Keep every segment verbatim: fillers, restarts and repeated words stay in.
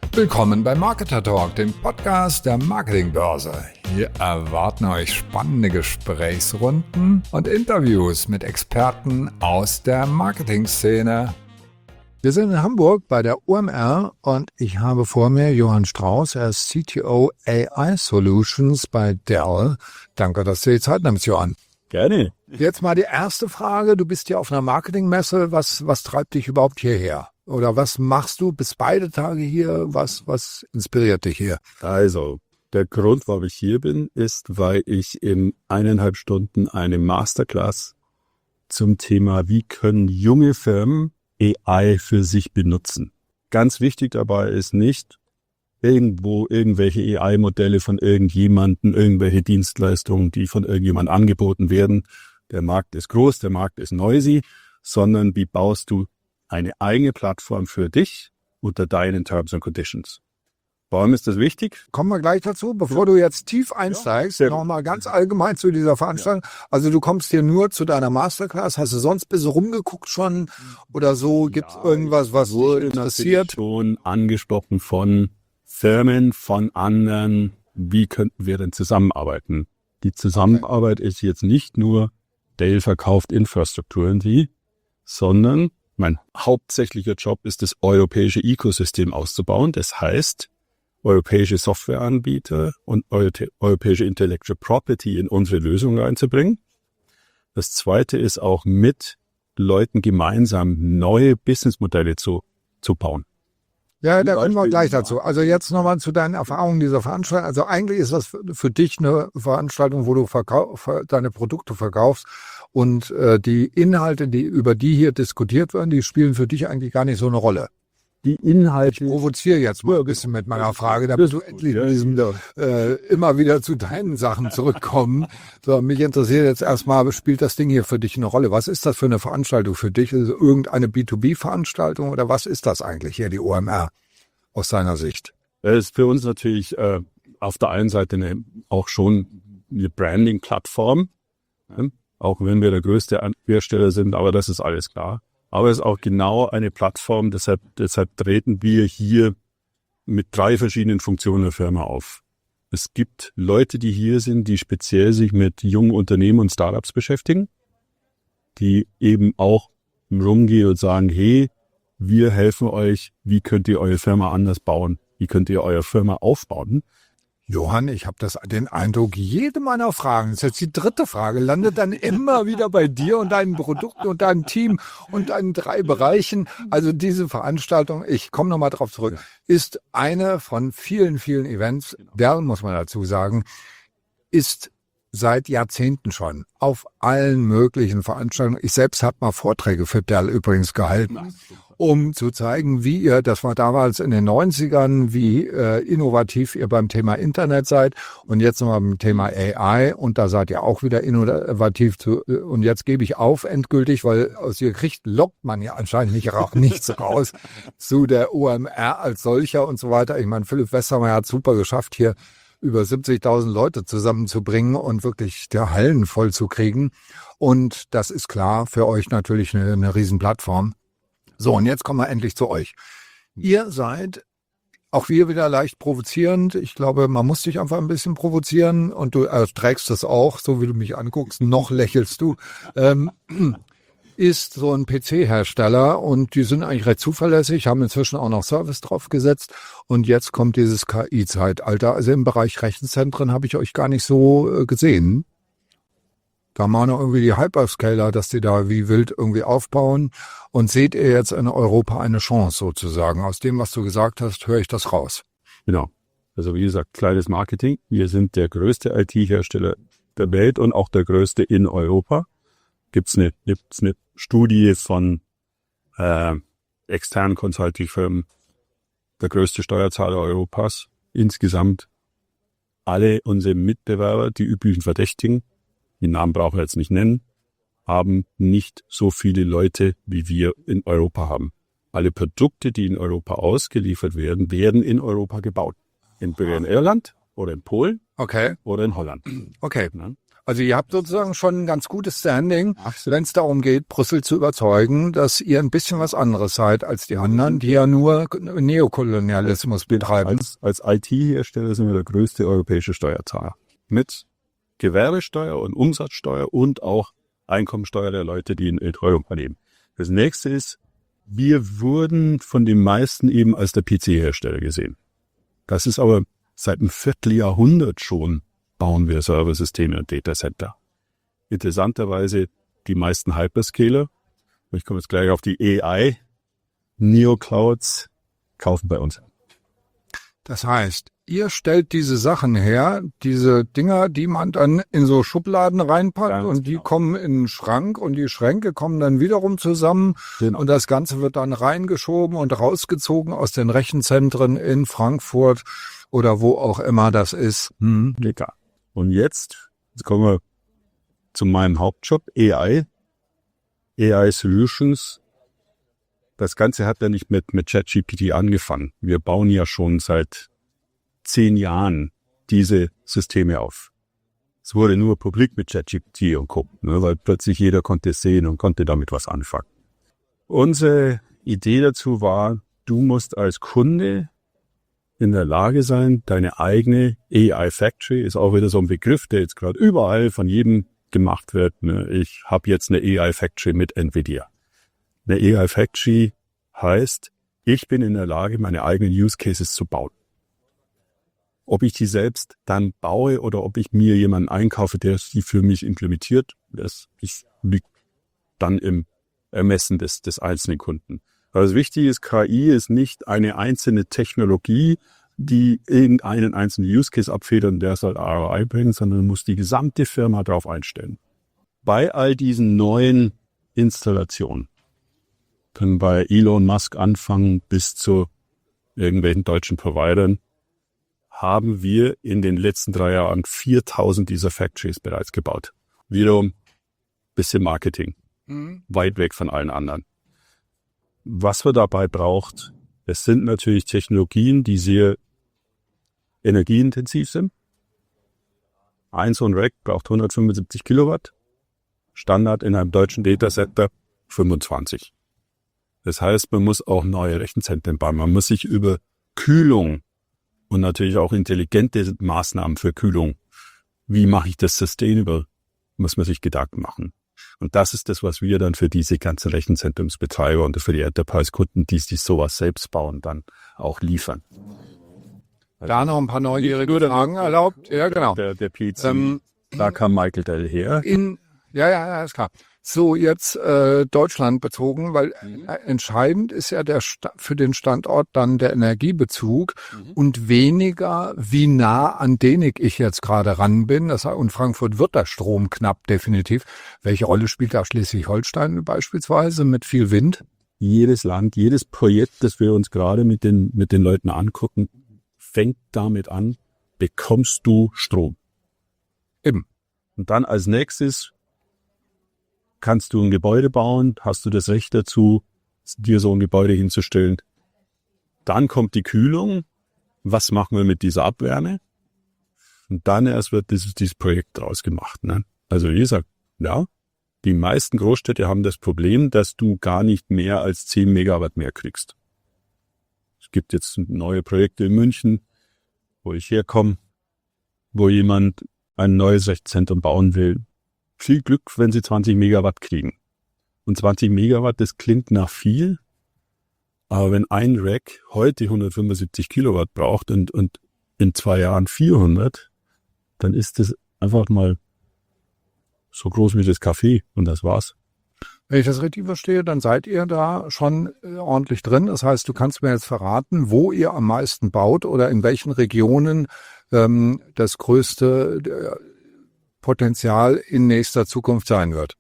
Willkommen bei Marketer Talk, dem Podcast der Marketingbörse. Hier erwarten euch spannende Gesprächsrunden und Interviews mit Experten aus der Marketingszene. Wir sind in Hamburg bei der O M R und ich habe vor mir Johann Strauß, er ist C T O A I Solutions bei Dell. Danke, dass du die Zeit nimmst, Johann. Gerne. Jetzt mal die erste Frage. Du bist hier auf einer Marketingmesse. Was, was treibt dich überhaupt hierher? Oder was machst du bis beide Tage hier? Was, was inspiriert dich hier? Also, der Grund, warum ich hier bin, ist, weil ich in eineinhalb Stunden eine Masterclass zum Thema, wie können junge Firmen A I für sich benutzen. Ganz wichtig dabei ist nicht, irgendwo irgendwelche A I-Modelle von irgendjemanden, irgendwelche Dienstleistungen, die von irgendjemandem angeboten werden. Der Markt ist groß, der Markt ist noisy, sondern wie baust du eine eigene Plattform für dich unter deinen Terms and Conditions. Warum ist das wichtig? Kommen wir gleich dazu. Bevor du jetzt tief einsteigst, ja, nochmal ganz allgemein zu dieser Veranstaltung. Ja. Also du kommst hier nur zu deiner Masterclass. Hast du sonst bis rumgeguckt schon oder so? Gibt es ja, irgendwas, was dich interessiert? Schon angesprochen von Firmen, von anderen. Wie könnten wir denn zusammenarbeiten? Die Zusammenarbeit okay. ist jetzt nicht nur, Dell verkauft Infrastrukturen, die, sondern mein hauptsächlicher Job ist, das europäische Ökosystem auszubauen. Das heißt, europäische Softwareanbieter und europäische Intellectual Property in unsere Lösung reinzubringen. Das zweite ist auch mit Leuten gemeinsam neue Businessmodelle zu, zu bauen. Ja, da kommen wir gleich dazu. Also jetzt nochmal zu deinen Erfahrungen dieser Veranstaltung. Also eigentlich ist das für dich eine Veranstaltung, wo du verkauf, deine Produkte verkaufst und äh, die Inhalte, die über die hier diskutiert werden, die spielen für dich eigentlich gar nicht so eine Rolle. Die Inhalte. Ich provoziere jetzt mal ein bisschen mit meiner Frage, damit du endlich in diesem, äh, immer wieder zu deinen Sachen zurückkommen. So, mich interessiert jetzt erstmal, spielt das Ding hier für dich eine Rolle? Was ist das für eine Veranstaltung für dich? Ist es irgendeine B zwei B-Veranstaltung oder was ist das eigentlich hier, die O M R, aus deiner Sicht? Das ist für uns natürlich äh, auf der einen Seite eine, auch schon eine Branding-Plattform, ne? Auch wenn wir der größte Hersteller sind, aber das ist alles klar. Aber es ist auch genau eine Plattform, deshalb, deshalb treten wir hier mit drei verschiedenen Funktionen der Firma auf. Es gibt Leute, die hier sind, die speziell sich mit jungen Unternehmen und Startups beschäftigen, die eben auch rumgehen und sagen, hey, wir helfen euch, wie könnt ihr eure Firma anders bauen, wie könnt ihr eure Firma aufbauen. Johann, ich habe das den Eindruck, jede meiner Fragen, das ist jetzt die dritte Frage, landet dann immer wieder bei dir und deinen Produkten und deinem Team und deinen drei Bereichen. Also diese Veranstaltung, ich komme nochmal drauf zurück, ist eine von vielen, vielen Events. Dell, muss man dazu sagen, ist seit Jahrzehnten schon auf allen möglichen Veranstaltungen. Ich selbst habe mal Vorträge für Dell übrigens gehalten, um zu zeigen, wie ihr, das war damals in den neunzigern, wie äh, innovativ ihr beim Thema Internet seid und jetzt nochmal beim Thema A I und da seid ihr auch wieder innovativ zu, und jetzt gebe ich auf endgültig, weil aus ihr kriegt, lockt man ja anscheinend nicht, nichts raus zu der O M R als solcher und so weiter. Ich meine, Philipp Westermeier hat super geschafft, hier über siebzigtausend Leute zusammenzubringen und wirklich der Hallen voll zu kriegen. Und das ist klar für euch natürlich eine, eine Riesenplattform. So, und jetzt kommen wir endlich zu euch. Ihr seid, auch wir wieder leicht provozierend. Ich glaube, man muss dich einfach ein bisschen provozieren und du erträgst das auch, so wie du mich anguckst. Noch lächelst du. Ähm, ist so ein P C-Hersteller und die sind eigentlich recht zuverlässig, haben inzwischen auch noch Service draufgesetzt und jetzt kommt dieses K I-Zeitalter. Also im Bereich Rechenzentren habe ich euch gar nicht so äh, gesehen. Da machen irgendwie die Hyperscaler, dass die da wie wild irgendwie aufbauen. Und seht ihr jetzt in Europa eine Chance sozusagen? Aus dem, was du gesagt hast, höre ich das raus. Genau. Also wie gesagt, kleines Marketing. Wir sind der größte I T-Hersteller der Welt und auch der größte in Europa. Gibt's eine, gibt's eine Studie von äh, externen Consulting-Firmen, der größte Steuerzahler Europas. Insgesamt alle unsere Mitbewerber, die üblichen Verdächtigen, die Namen brauchen wir jetzt nicht nennen, haben nicht so viele Leute, wie wir in Europa haben. Alle Produkte, die in Europa ausgeliefert werden, werden in Europa gebaut. Entweder in Irland oder in Polen okay. oder in Holland. Okay. Ja. Also ihr habt sozusagen schon ein ganz gutes Standing, Absolut. wenn es darum geht, Brüssel zu überzeugen, dass ihr ein bisschen was anderes seid als die anderen, die ja nur Neokolonialismus betreiben. Als, als I T-Hersteller sind wir der größte europäische Steuerzahler. Mit Gewerbesteuer und Umsatzsteuer und auch Einkommensteuer der Leute, die in Euro verdienen. Das nächste ist, wir wurden von den meisten eben als der P C-Hersteller gesehen. Das ist aber seit einem Vierteljahrhundert schon, bauen wir Serversysteme und Datacenter. Interessanterweise die meisten Hyperscaler, ich komme jetzt gleich auf die A I, Neoclouds, kaufen bei uns. Das heißt, ihr stellt diese Sachen her, diese Dinger, die man dann in so Schubladen reinpackt Ganz und die genau. kommen in den Schrank und die Schränke kommen dann wiederum zusammen Genau. und das Ganze wird dann reingeschoben und rausgezogen aus den Rechenzentren in Frankfurt oder wo auch immer das ist. Hm. Egal. Und jetzt, jetzt kommen wir zu meinem Hauptjob, A I, A I Solutions. Das Ganze hat ja nicht mit, mit ChatGPT angefangen. Wir bauen ja schon seit zehn Jahren diese Systeme auf. Es wurde nur publik mit ChatGPT und Co., ne, weil plötzlich jeder konnte es sehen und konnte damit was anfangen. Unsere Idee dazu war, du musst als Kunde in der Lage sein, deine eigene A I Factory, ist auch wieder so ein Begriff, der jetzt gerade überall von jedem gemacht wird. Ne? Ich habe jetzt eine A I Factory mit Nvidia. Eine A I Factory heißt, ich bin in der Lage, meine eigenen Use Cases zu bauen. Ob ich die selbst dann baue oder ob ich mir jemanden einkaufe, der die für mich implementiert, das liegt dann im Ermessen des, des einzelnen Kunden. Also wichtig ist, K I ist nicht eine einzelne Technologie, die irgendeinen einzelnen Use Case abfedert und der soll R O I bringen, sondern muss die gesamte Firma darauf einstellen. Bei all diesen neuen Installationen können bei Elon Musk anfangen bis zu irgendwelchen deutschen Providern, haben wir in den letzten drei Jahren viertausend dieser Factories bereits gebaut. Wiederum bisschen Marketing, Mhm. weit weg von allen anderen. Was wir dabei braucht, es sind natürlich Technologien, die sehr energieintensiv sind. Ein so ein Rack braucht hundertfünfundsiebzig Kilowatt, Standard in einem deutschen Datacenter fünfundzwanzig. Das heißt, man muss auch neue Rechenzentren bauen. Man muss sich über Kühlung und natürlich auch intelligente Maßnahmen für Kühlung, wie mache ich das sustainable, muss man sich Gedanken machen. Und das ist das, was wir dann für diese ganzen Rechenzentrumsbetreiber und für die Enterprise-Kunden, die sich sowas selbst bauen, dann auch liefern. Da noch ein paar neugierige Fragen erlaubt. Ja, genau. Der, der P C, Ähm, da kam Michael Dell her. in, ja, ja, ja, ist klar. So, jetzt äh, Deutschland bezogen, weil Mhm. äh, entscheidend ist ja der Sta- für den Standort dann der Energiebezug Mhm. und weniger, wie nah an den ich jetzt gerade ran bin. Das, heißt, und Frankfurt wird der Strom knapp, definitiv. Welche Rolle spielt da Schleswig-Holstein beispielsweise mit viel Wind? Jedes Land, jedes Projekt, das wir uns gerade mit den, mit den Leuten angucken, fängt damit an, bekommst du Strom. Eben. Und dann als nächstes kannst du ein Gebäude bauen, hast du das Recht dazu, dir so ein Gebäude hinzustellen. Dann kommt die Kühlung. Was machen wir mit dieser Abwärme? Und dann erst wird dieses, dieses Projekt draus gemacht. Ne? Also wie gesagt, ja, die meisten Großstädte haben das Problem, dass du gar nicht mehr als zehn Megawatt mehr kriegst. Es gibt jetzt neue Projekte in München, wo ich herkomme, wo jemand ein neues Rechenzentrum bauen will. Viel Glück, wenn sie zwanzig Megawatt kriegen. Und zwanzig Megawatt, das klingt nach viel, aber wenn ein Rack heute hundertfünfundsiebzig Kilowatt braucht und, und in zwei Jahren vierhundert, dann ist das einfach mal so groß wie das Café und das war's. Wenn ich das richtig verstehe, dann seid ihr da schon äh, ordentlich drin. Das heißt, du kannst mir jetzt verraten, wo ihr am meisten baut oder in welchen Regionen ähm, das größte äh, Potenzial in nächster Zukunft sein wird.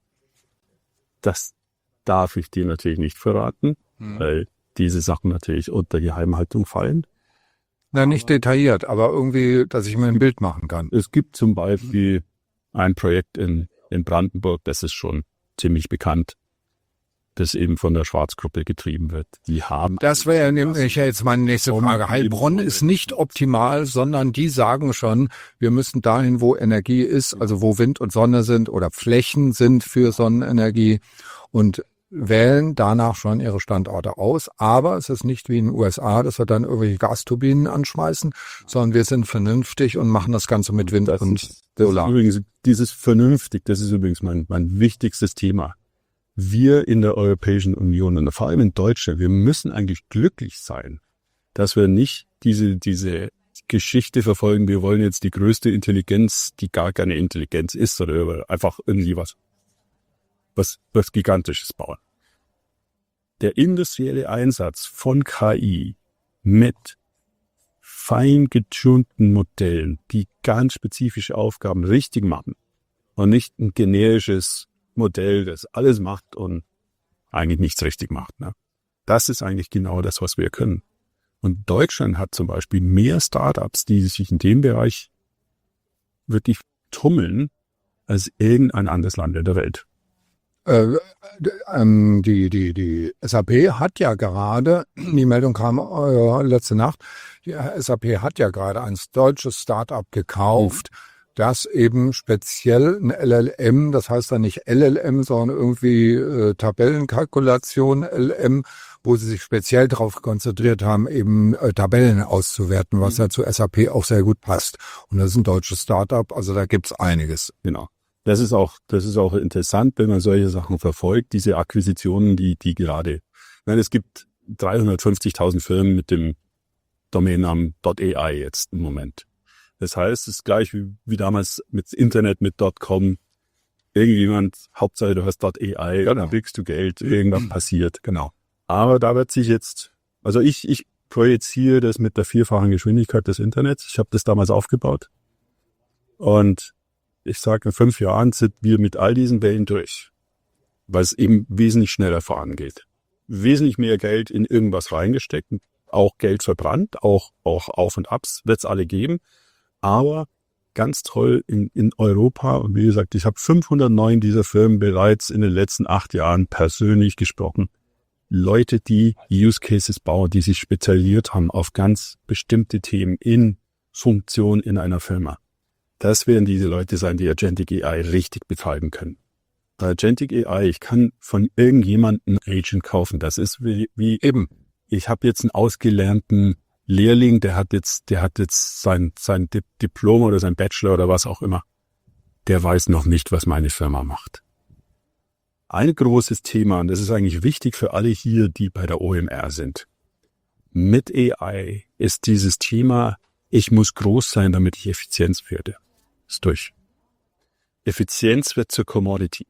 Das darf ich dir natürlich nicht verraten, Hm. weil diese Sachen natürlich unter Geheimhaltung fallen. Na, nicht detailliert, aber irgendwie, dass ich mir ein Bild machen kann. Es gibt zum Beispiel ein Projekt in, in Brandenburg, das ist schon ziemlich bekannt. das eben von der Schwarzgruppe getrieben wird. Die haben. Das wäre nämlich jetzt meine nächste Frage. Heilbronn ist nicht optimal, sondern die sagen schon, wir müssen dahin, wo Energie ist, also wo Wind und Sonne sind oder Flächen sind für Sonnenenergie und wählen danach schon ihre Standorte aus. Aber es ist nicht wie in den U S A, dass wir dann irgendwelche Gasturbinen anschmeißen, sondern wir sind vernünftig und machen das Ganze mit Wind Das und ist, Solar. Das ist übrigens, dieses vernünftig, das ist übrigens mein, mein wichtigstes Thema. Wir in der Europäischen Union und vor allem in Deutschland, wir müssen eigentlich glücklich sein, dass wir nicht diese, diese Geschichte verfolgen, wir wollen jetzt die größte Intelligenz, die gar keine Intelligenz ist, oder einfach irgendwie was, was, was Gigantisches bauen. Der industrielle Einsatz von K I mit fein getunten Modellen, die ganz spezifische Aufgaben richtig machen und nicht ein generisches Modell, das alles macht und eigentlich nichts richtig macht. Ne? Das ist eigentlich genau das, was wir können. Und Deutschland hat zum Beispiel mehr Startups, die sich in dem Bereich wirklich tummeln, als irgendein anderes Land in der Welt. Äh, ähm, die, die, die S A P hat ja gerade, die Meldung kam äh, letzte Nacht, die S A P hat ja gerade ein deutsches Start-up gekauft, mhm. das eben speziell ein L L M, das heißt dann nicht L L M, sondern irgendwie äh, Tabellenkalkulation L M, wo sie sich speziell darauf konzentriert haben, eben äh, Tabellen auszuwerten, was mhm. ja zu S A P auch sehr gut passt. Und das ist ein deutsches Start-up, also da gibt's einiges. Genau. Das ist auch, das ist auch interessant, wenn man solche Sachen verfolgt, diese Akquisitionen, die, die gerade, ich meine, es gibt dreihundertfünfzigtausend Firmen mit dem Domainnamen .ai jetzt im Moment. Das heißt, es ist gleich wie, wie damals mit Internet, mit .com. Irgendjemand, Hauptsache du hast .ai, ja, dann kriegst du Geld, irgendwas passiert. Genau. Aber da wird sich jetzt, also ich, ich projiziere das mit der vierfachen Geschwindigkeit des Internets. Ich habe das damals aufgebaut. Und ich sage, in fünf Jahren sind wir mit all diesen Wellen durch, weil es eben wesentlich schneller vorangeht. Wesentlich mehr Geld in irgendwas reingesteckt, auch Geld verbrannt, auch, auch Auf und Abs wird es alle geben. Aber ganz toll in, in Europa, und wie gesagt, ich habe fünfhundertneun dieser Firmen bereits in den letzten acht Jahren persönlich gesprochen. Leute, die Use Cases bauen, die sich spezialisiert haben auf ganz bestimmte Themen in Funktion in einer Firma. Das werden diese Leute sein, die Agentic A I richtig betreiben können. Bei Agentic A I, ich kann von irgendjemandem einen Agent kaufen. Das ist wie, wie eben, ich habe jetzt einen ausgelernten Lehrling, der hat jetzt, der hat jetzt sein, sein Diplom oder sein Bachelor oder was auch immer. Der weiß noch nicht, was meine Firma macht. Ein großes Thema, und das ist eigentlich wichtig für alle hier, die bei der O M R sind. Mit A I ist dieses Thema, ich muss groß sein, damit ich Effizienz werde. Ist durch. Effizienz wird zur Commodity.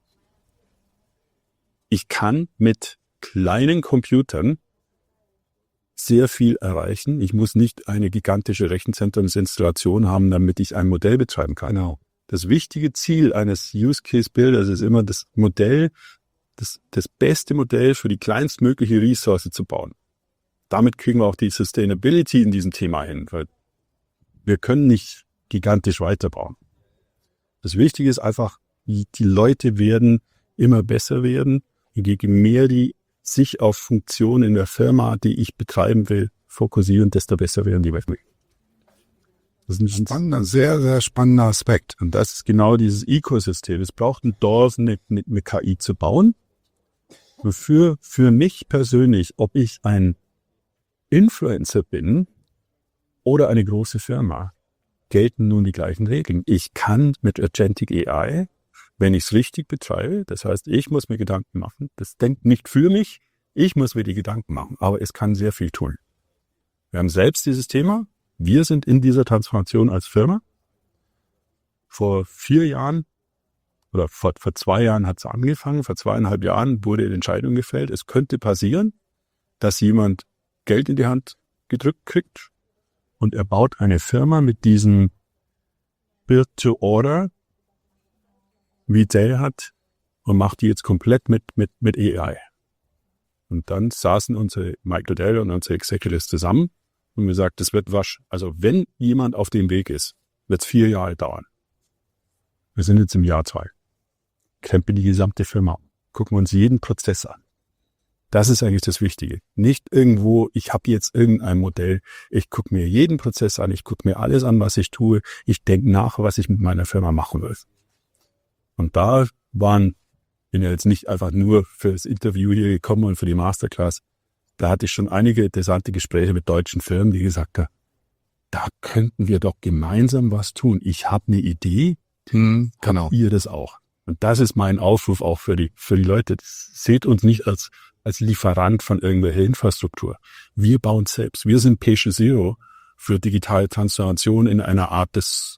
Ich kann mit kleinen Computern sehr viel erreichen. Ich muss nicht eine gigantische Rechenzentrumsinstallation haben, damit ich ein Modell betreiben kann. Genau. Das wichtige Ziel eines Use Case Builders ist immer, das Modell, das, das beste Modell für die kleinstmögliche Ressource zu bauen. Damit kriegen wir auch die Sustainability in diesem Thema hin, weil wir können nicht gigantisch weiterbauen. Das Wichtige ist einfach, die, die Leute werden immer besser werden. Je mehr die sich auf Funktionen in der Firma, die ich betreiben will, fokussieren, desto besser werden die Welt. Das ist ein spannender, sehr, sehr spannender Aspekt. Und das ist genau dieses Ökosystem. Es braucht ein Dorf, eine, eine K I zu bauen. Und für, für mich persönlich, ob ich ein Influencer bin oder eine große Firma, gelten nun die gleichen Regeln. Ich kann mit Agentic A I, wenn ich es richtig betreibe, das heißt, ich muss mir Gedanken machen, das denkt nicht für mich, ich muss mir die Gedanken machen, aber es kann sehr viel tun. Wir haben selbst dieses Thema, wir sind in dieser Transformation als Firma. Vor vier Jahren oder vor, vor zwei Jahren hat es angefangen, vor zweieinhalb Jahren wurde die Entscheidung gefällt, es könnte passieren, dass jemand Geld in die Hand gedrückt kriegt und er baut eine Firma mit diesem Build-to-Order, wie Dell hat, und macht die jetzt komplett mit, mit, mit A I. Und dann saßen unsere Michael Dell und unsere Executives zusammen und gesagt, das wird wasch. Also wenn jemand auf dem Weg ist, wird es vier Jahre dauern. Wir sind jetzt im Jahr zwei. Krempeln die gesamte Firma. Gucken wir uns jeden Prozess an. Das ist eigentlich das Wichtige. Nicht irgendwo, ich habe jetzt irgendein Modell, ich gucke mir jeden Prozess an, ich gucke mir alles an, was ich tue, ich denke nach, was ich mit meiner Firma machen will. Und da waren, bin ja jetzt nicht einfach nur für das Interview hier gekommen und für die Masterclass, da hatte ich schon einige interessante Gespräche mit deutschen Firmen, die gesagt haben, da könnten wir doch gemeinsam was tun. Ich habe eine Idee, Hm, genau. ihr das auch. Und das ist mein Aufruf auch für die, für die Leute. Seht uns nicht als, als Lieferant von irgendwelcher Infrastruktur. Wir bauen selbst. Wir sind Patient Zero für digitale Transformation in einer Art, das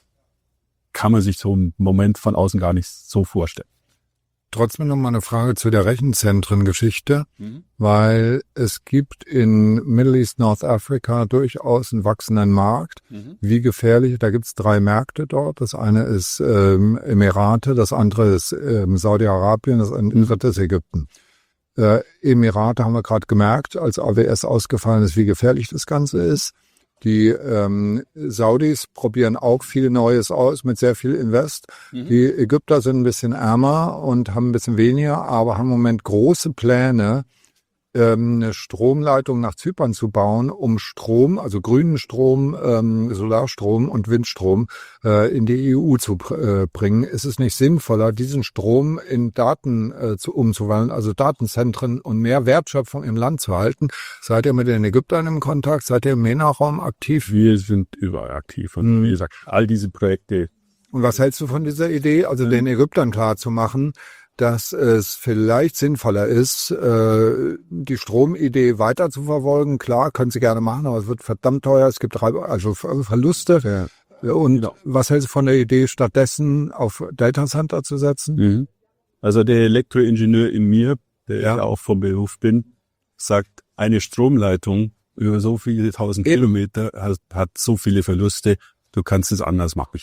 kann man sich so im Moment von außen gar nicht so vorstellen. Trotzdem noch mal eine Frage zu der Rechenzentren-Geschichte, Mhm. weil es gibt in Middle East, North Africa durchaus einen wachsenden Markt. Mhm. Wie gefährlich, da gibt's drei Märkte dort. Das eine ist ähm, Emirate, das andere ist ähm, Saudi-Arabien, das dritte ist Ägypten. Äh, Emirate haben wir gerade gemerkt, als A W S ausgefallen ist, wie gefährlich das Ganze ist. Die ähm, Saudis probieren auch viel Neues aus mit sehr viel Invest. Mhm. Die Ägypter sind ein bisschen ärmer und haben ein bisschen weniger, aber haben im Moment große Pläne, ähm, eine Stromleitung nach Zypern zu bauen, um Strom, also grünen Strom, ähm, Solarstrom und Windstrom äh, in die E U zu äh, bringen. Ist es nicht sinnvoller, diesen Strom in Daten äh, zu, umzuwandeln, also Datenzentren und mehr Wertschöpfung im Land zu halten? Seid ihr mit den Ägyptern im Kontakt? Seid ihr im MENA-Raum aktiv? Wir sind überall aktiv. Und Mhm. wie gesagt, all diese Projekte, Und was hältst du von dieser Idee, also den Ägyptern klarzumachen, dass es vielleicht sinnvoller ist, äh, die Stromidee weiter zu verfolgen? Klar, können sie gerne machen, aber es wird verdammt teuer. Es gibt drei- also Ver- Verluste. Und Genau. was hältst du von der Idee, stattdessen auf Datacenter zu setzen? Mhm. Also der Elektroingenieur in mir, der Ja. ich ja auch vom Beruf bin, sagt, eine Stromleitung über so viele tausend Eben. Kilometer hat, hat so viele Verluste, du kannst es anders machen.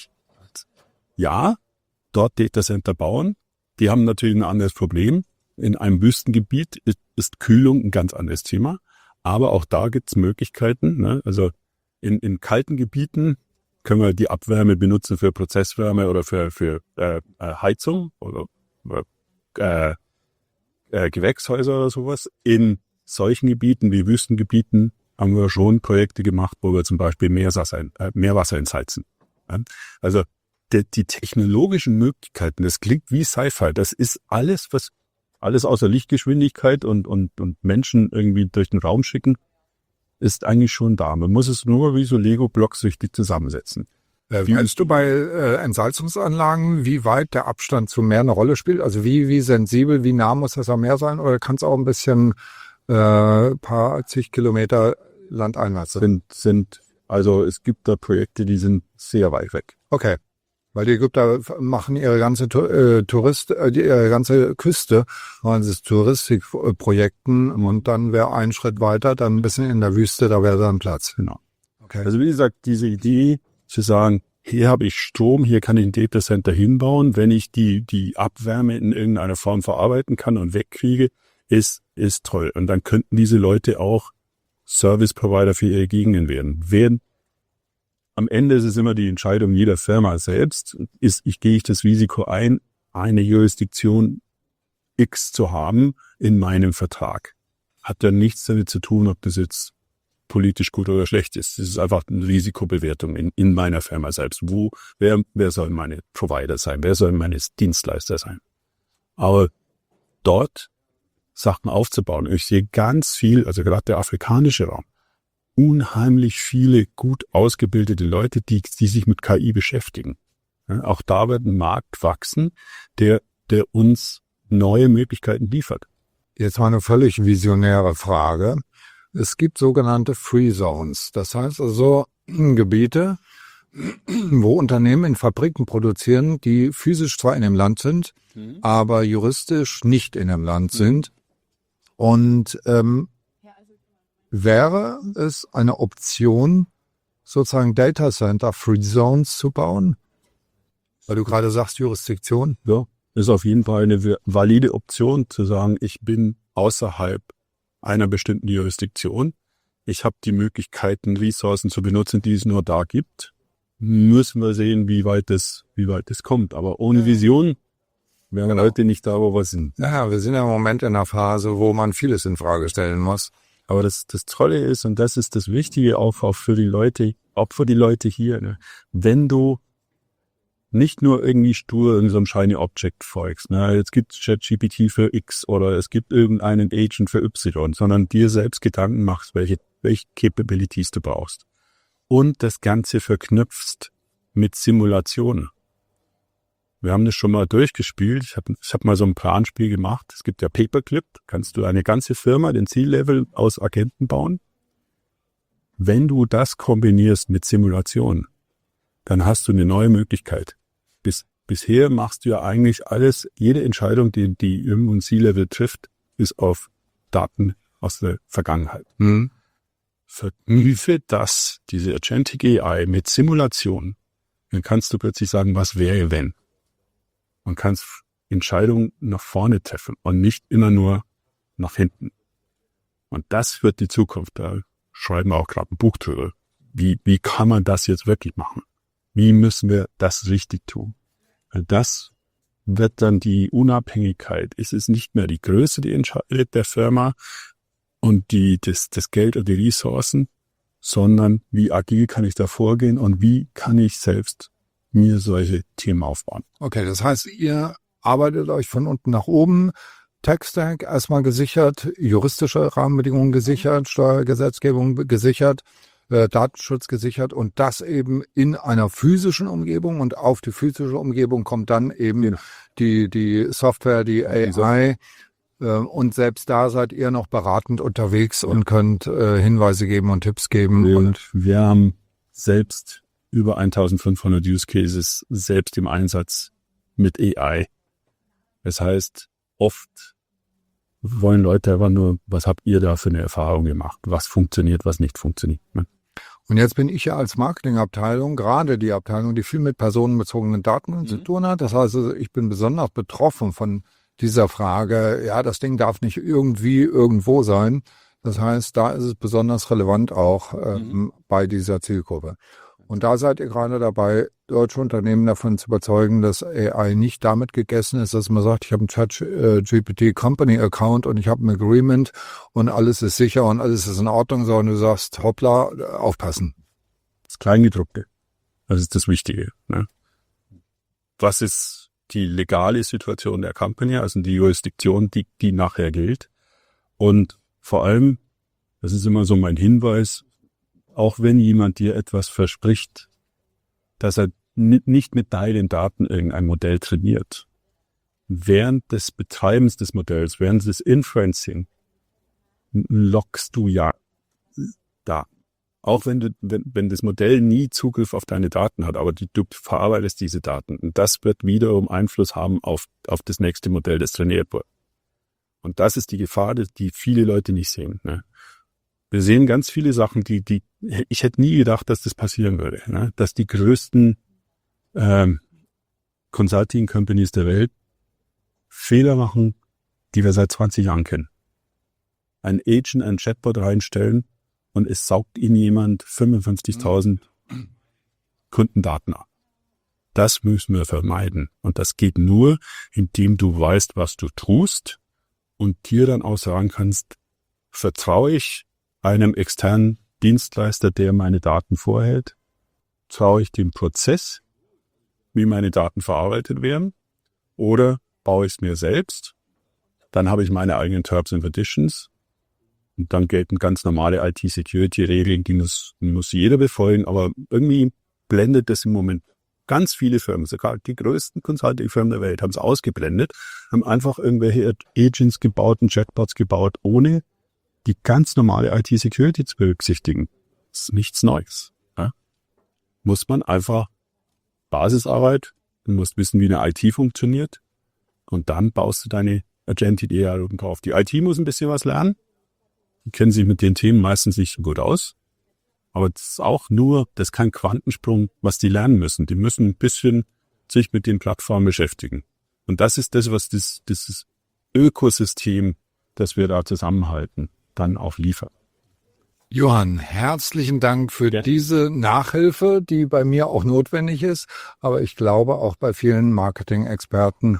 Ja, dort Datacenter bauen, die haben natürlich ein anderes Problem. In einem Wüstengebiet ist, ist Kühlung ein ganz anderes Thema, aber auch da gibt's Möglichkeiten. Ne? Also in, in kalten Gebieten können wir die Abwärme benutzen für Prozesswärme oder für, für äh, Heizung oder äh, äh, Gewächshäuser oder sowas. In solchen Gebieten wie Wüstengebieten haben wir schon Projekte gemacht, wo wir zum Beispiel Meerwasser, äh, Meerwasser entheizen. Ja? Also die, die technologischen Möglichkeiten, das klingt wie Sci-Fi, das ist alles, was alles außer Lichtgeschwindigkeit und, und, und Menschen irgendwie durch den Raum schicken, ist eigentlich schon da. Man muss es nur wie so Lego-Blocks richtig zusammensetzen. Äh, Weißt du bei äh, Entsalzungsanlagen, wie weit der Abstand zum Meer eine Rolle spielt? Also wie, wie sensibel, wie nah muss das am Meer sein? Oder kann es auch ein bisschen äh, paar zig Kilometer landeinwärts sein? Sind, sind, also es gibt da Projekte, die sind sehr weit weg. Okay. Weil die Ägypter machen ihre ganze äh, Tourist, äh, die, ihre ganze Küste, machen sie Touristikprojekten und dann wäre ein Schritt weiter, dann ein bisschen in der Wüste, da wäre dann Platz. Genau. Okay. Also wie gesagt, diese Idee zu sagen, hier habe ich Strom, hier kann ich ein Datacenter hinbauen, wenn ich die, die Abwärme in irgendeiner Form verarbeiten kann und wegkriege, ist, ist toll. Und dann könnten diese Leute auch Service Provider für ihre Gegenden werden. Werden Am Ende ist es immer die Entscheidung jeder Firma selbst. Ist, ich gehe ich das Risiko ein, eine Jurisdiktion X zu haben in meinem Vertrag. Hat ja nichts damit zu tun, ob das jetzt politisch gut oder schlecht ist. Das ist einfach eine Risikobewertung in, in meiner Firma selbst. Wo, wer, wer soll meine Provider sein? Wer soll meine Dienstleister sein? Aber dort Sachen aufzubauen. Ich sehe ganz viel, also gerade der afrikanische Raum, unheimlich viele gut ausgebildete Leute, die, die sich mit K I beschäftigen. Ja, auch da wird ein Markt wachsen, der, der uns neue Möglichkeiten liefert. Jetzt mal eine völlig visionäre Frage. Es gibt sogenannte Free Zones. Das heißt also Gebiete, wo Unternehmen in Fabriken produzieren, die physisch zwar in dem Land sind, mhm. aber juristisch nicht in dem Land sind. Und ähm, wäre es eine Option, sozusagen Data Center Free Zones zu bauen? Weil du gerade sagst, Jurisdiktion. Ja, ist auf jeden Fall eine valide Option zu sagen, ich bin außerhalb einer bestimmten Jurisdiktion. Ich habe die Möglichkeiten, Ressourcen zu benutzen, die es nur da gibt. Müssen wir sehen, wie weit das, wie weit das kommt. Aber ohne Vision Wir haben heute nicht da, wo wir sind. Ja, wir sind ja im Moment in einer Phase, wo man vieles in Frage stellen muss. Aber das, das Tolle ist, und das ist das Wichtige auch, auch für die Leute, auch für die Leute hier, ne? Wenn du nicht nur irgendwie stur in so einem Shiny Object folgst, ne? Jetzt gibt es ChatGPT für X oder es gibt irgendeinen Agent für Y, sondern dir selbst Gedanken machst, welche, welche Capabilities du brauchst. Und das Ganze verknüpfst mit Simulationen. Wir haben das schon mal durchgespielt. Ich habe ich hab mal so ein Planspiel gemacht. Es gibt ja Paperclip. Kannst du eine ganze Firma, den C-Level aus Agenten bauen. Wenn du das kombinierst mit Simulationen, dann hast du eine neue Möglichkeit. Bis, bisher machst du ja eigentlich alles, jede Entscheidung, die, die irgendein C-Level trifft, ist auf Daten aus der Vergangenheit. Hm. Verknüpfe das, diese Agentic A I mit Simulationen, dann kannst du plötzlich sagen, was wäre, wenn. Man kann Entscheidungen nach vorne treffen und nicht immer nur nach hinten. Und das wird die Zukunft. Da schreiben wir auch gerade ein Buch drüber. Wie, wie kann man das jetzt wirklich machen? Wie müssen wir das richtig tun? Weil das wird dann die Unabhängigkeit. Es ist nicht mehr die Größe, die entscheidet der Firma und die, das, das Geld und die Ressourcen, sondern wie agil kann ich da vorgehen und wie kann ich selbst mir solche Themen aufbauen. Okay, das heißt, ihr arbeitet euch von unten nach oben, Tech-Stack erstmal gesichert, juristische Rahmenbedingungen gesichert, Steuergesetzgebung gesichert, äh, Datenschutz gesichert und das eben in einer physischen Umgebung und auf die physische Umgebung kommt dann eben Genau. die, die Software, die A I äh, und selbst da seid ihr noch beratend unterwegs ja. und könnt äh, Hinweise geben und Tipps geben. Wir, und wir haben selbst über eintausendfünfhundert Use Cases selbst im Einsatz mit A I. Das heißt, oft wollen Leute aber nur, was habt ihr da für eine Erfahrung gemacht? Was funktioniert, was nicht funktioniert? Ne? Und jetzt bin ich ja als Marketingabteilung, gerade die Abteilung, die viel mit personenbezogenen Daten mhm. zu tun hat. Das heißt, ich bin besonders betroffen von dieser Frage, ja, das Ding darf nicht irgendwie irgendwo sein. Das heißt, da ist es besonders relevant auch ähm, mhm. bei dieser Zielgruppe. Und da seid ihr gerade dabei, deutsche Unternehmen davon zu überzeugen, dass A I nicht damit gegessen ist, dass man sagt, ich habe einen ChatGPT Company Account und ich habe ein Agreement und alles ist sicher und alles ist in Ordnung, sondern du sagst, hoppla, aufpassen. Das Kleingedruckte, das ist das Wichtige. Ne? Was ist die legale Situation der Company, also die Jurisdiktion, die, die nachher gilt? Und vor allem, das ist immer so mein Hinweis, auch wenn jemand dir etwas verspricht, dass er nicht mit deinen Daten irgendein Modell trainiert. Während des Betreibens des Modells, während des Inferencing, lockst du ja Daten. Auch wenn du, wenn, wenn das Modell nie Zugriff auf deine Daten hat, aber die, du verarbeitest diese Daten. Und das wird wiederum Einfluss haben auf, auf das nächste Modell, das trainiert wurde. Und das ist die Gefahr, die viele Leute nicht sehen, ne? Wir sehen ganz viele Sachen, die, die, ich hätte nie gedacht, dass das passieren würde, ne? Dass die größten ähm, Consulting-Companies der Welt Fehler machen, die wir seit zwanzig Jahren kennen. Ein Agent, ein Chatbot reinstellen und es saugt ihnen jemand fünfundfünfzigtausend Kundendaten ab. Das müssen wir vermeiden. Und das geht nur, indem du weißt, was du tust und dir dann auch sagen kannst, vertraue ich einem externen Dienstleister, der meine Daten vorhält, traue ich dem Prozess, wie meine Daten verarbeitet werden, oder baue ich es mir selbst, dann habe ich meine eigenen Terms and Conditions und dann gelten ganz normale I T-Security-Regeln, die muss, die muss jeder befolgen, aber irgendwie blendet das im Moment ganz viele Firmen, sogar die größten Consulting-Firmen der Welt haben es ausgeblendet, haben einfach irgendwelche Agents gebaut und Chatbots gebaut, ohne die ganz normale I T-Security zu berücksichtigen. Das ist nichts Neues. Ja? Muss man einfach Basisarbeit, du musst wissen, wie eine I T funktioniert und dann baust du deine Agentic A I oben drauf. Die I T muss ein bisschen was lernen. Die kennen sich mit den Themen meistens nicht so gut aus. Aber das ist auch nur, das ist kein Quantensprung, was die lernen müssen. Die müssen ein bisschen sich mit den Plattformen beschäftigen. Und das ist das, was das, das Ökosystem, das wir da zusammenhalten, dann auch liefert. Johann, herzlichen Dank für ja. diese Nachhilfe, die bei mir auch notwendig ist, aber ich glaube auch bei vielen Marketing-Experten,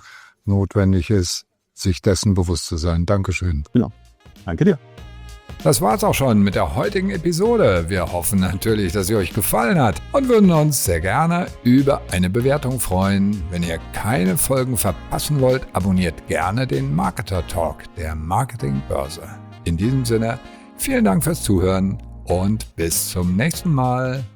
notwendig ist, sich dessen bewusst zu sein. Dankeschön. Genau. Danke dir. Das war's auch schon mit der heutigen Episode. Wir hoffen natürlich, dass sie euch gefallen hat und würden uns sehr gerne über eine Bewertung freuen. Wenn ihr keine Folgen verpassen wollt, abonniert gerne den Marketer Talk der Marketingbörse. In diesem Sinne, vielen Dank fürs Zuhören und bis zum nächsten Mal.